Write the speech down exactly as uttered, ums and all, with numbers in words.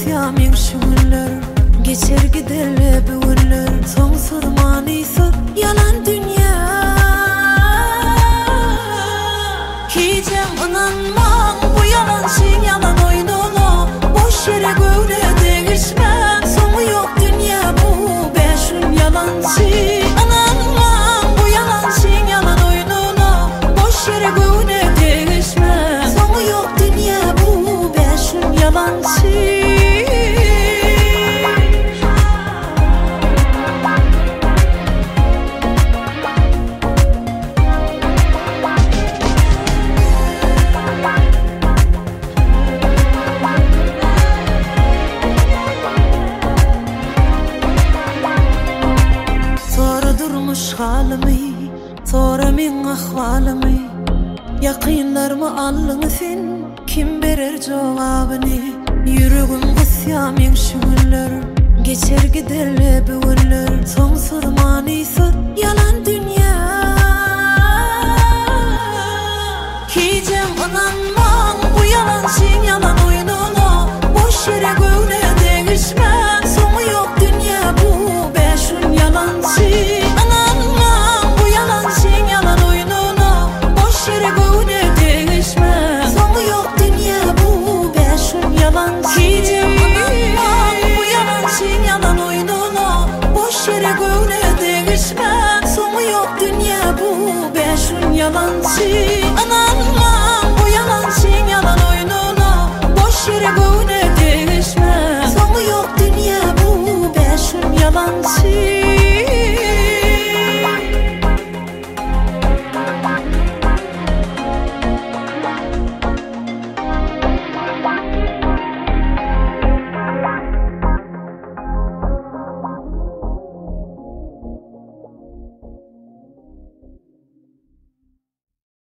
gusyamen şu günler, geçer giderle bu günler. Soňsuz manysy yalan dünýä. Hijem inanmam bu yalan şeň yalan oýnuna, boş ýere göwne degişmän. Soňy ýok dünýä bu beşin yalançy. Inanmam bu yalan şeň yalan oýnuna, boş ýere göwne degişmän. Soňy ýok dünýä bu beşin yalançy. Halimy, sonra men ahwalymy, ýakynlarmy allyň sen, kim berer jogabyny? Ýüregim gusyamen şu günler, geçer giderle bu günler. Soňsuz manysy yalan dünýä. Hijem inanmam bu yalan şeň yalan oýnuna, boş ýere göwne degişmän. Soňy ýok dünýä bu beşin yalançy. Hijem inanmam bu yalan şeň yalan oýnuna, boş ýere göwne degişmän. Soňy ýok dünýä bu beşin yalançy.